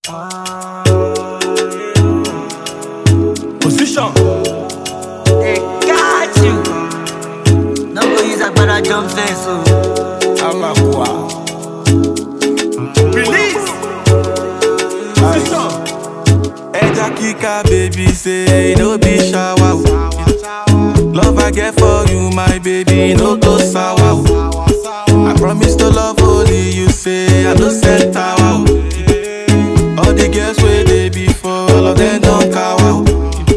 Position. They got you. No go use a better jump fence, so Amakwa. Release. Position. Eja Kika, baby, say no be shower. Love I get for you, my baby, no go sour. I promise to love only you, say I no sell tower. All the girls where they before, all of them don't cower.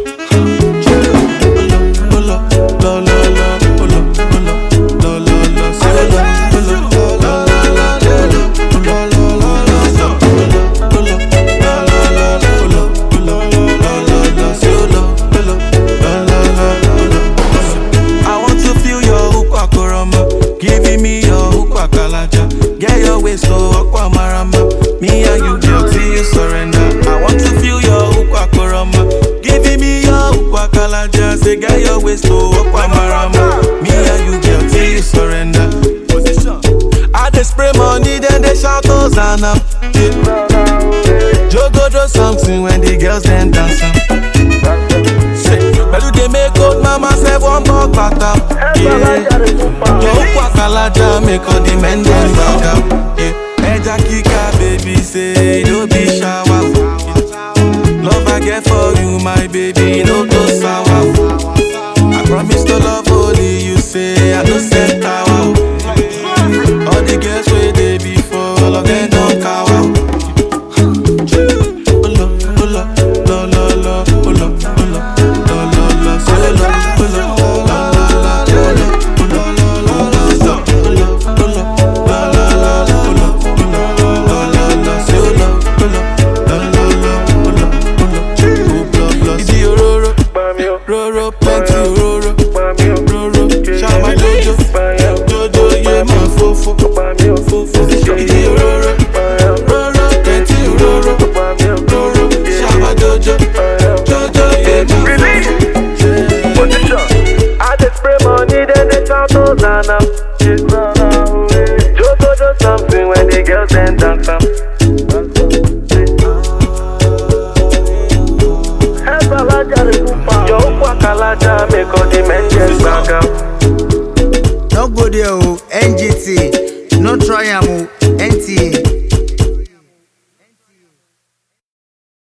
Giving me your hookwa kalaja. Get your waist so aqua marama. Me and you girl till you surrender. I want to feel your hookwa koroma. Giving me your hookwa kalaja. Say get your waist so aqua marama. Me and you girl till you surrender. Position. I dey spray money then they shout Hosanna. Yeah. Jogo do something when the girls then dance. Bedu they make old mama say one more batter. Yeah. Your hookwa kalaja make all the men then back up. Yeah. Eja Kika, baby, say no be shower. Love I get for you, my baby, no go sour. I promise to love only you, say I no sell tower. All the girls where they before, all of them don't cower. Roro, plenty roro, roro, shama jojo, jojo ye man fofo, fofo, idi roro, roro, plenty roro, roro, shama jojo, jojo ye man fofo. Position. I just spray money then they shout Hosanna.